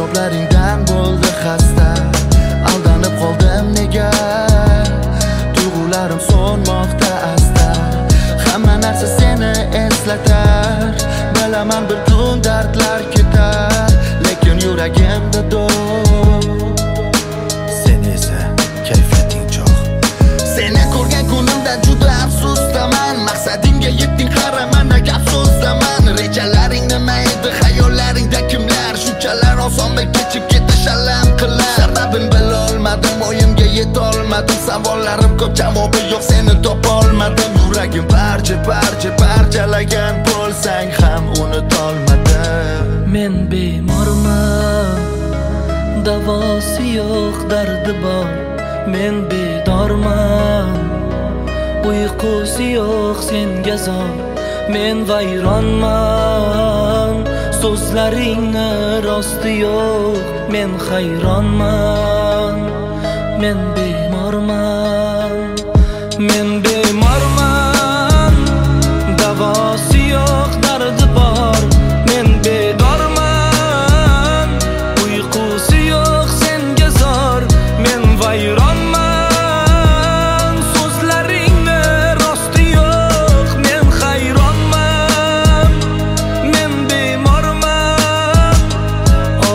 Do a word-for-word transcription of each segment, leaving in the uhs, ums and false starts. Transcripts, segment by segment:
gaplaringdan bo'ldi xasta. Aldanib qoldim nega, tuyg'ularim so'nmoqda asta. Hamma narsa seni eslatar, bilaman bir kun dardlar ketar, lekin yuragimda do'q. Sen esa kayfiyating cho'q. Seni ko'rgan kunimda juda afsusdaman. Maqsadingga yetding, qara mana gap so'zdaman. Rejalaring nima edi, xayollaringda kimlar? Shunchalar osonmi kechib ketish alam qilar. Sababin bilolmadim, o'yimga yetolmadim. Savollarim ko'p, javobi yo'q, seni topolmadim. Yuragim parcha parcha parchalagan bo'lsang ham unutolmadim. Men bemorman, davosi yo'q, dardi bor. Men bedorman, uyqusi yo'q, senga zor. Men vayronman, so'zlaringni rosti yo'q. Men hayronman, men bemorman. Men bemorman, davosi yo'q, dardi bor. Men bedorman, uyqusi yo'q, senga zor. Men vayronman, so'zlaringni rosti yo'q. Men hayronman, men bemorman. Oh,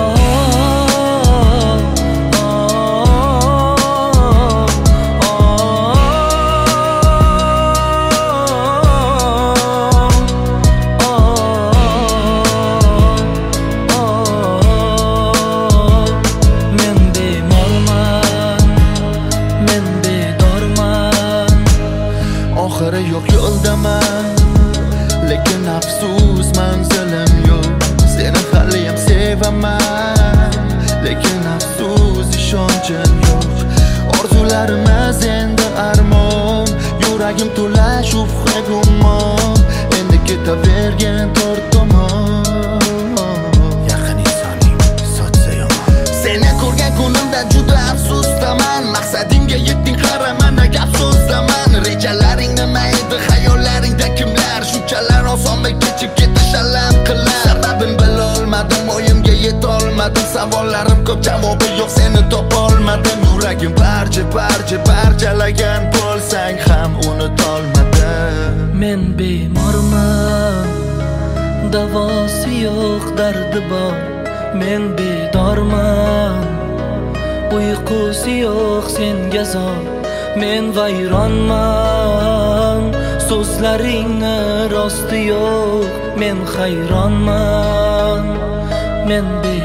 oh, oxiri yo'q yo'ldaman, lekin afsus manzilim yo'q. Seni haliyam sevaman, lekin afsus ishonchim yo'q. Orzularimiz endi armon, yuragim to'la shubha gumon. Endi ketavergan to'rt tomon. Yaqin insoning sochsa yomon. Seni ko'rgan kunimda juda afsusdaman. Maqsadingga yetding, qara mana gap so'zdaman. Rejalaring nima edi, xayollaringda kimlar? Shunchalar osonmi kechib ketish alam qilar. Sababin bilolmadim, o'yimga yetolmadim. Savollarim ko'p, javobi yo'q, seni topolmadim. Yuragim parcha parcha parchalagan bo'lsang ham unutolmadim. men bemorman, davosi yo'q, dardi bor. Men bedorman, uyqusi yo'q, senga zor. Men vayronman, so'zlaringni rosti yo'q. Men hayronman, men be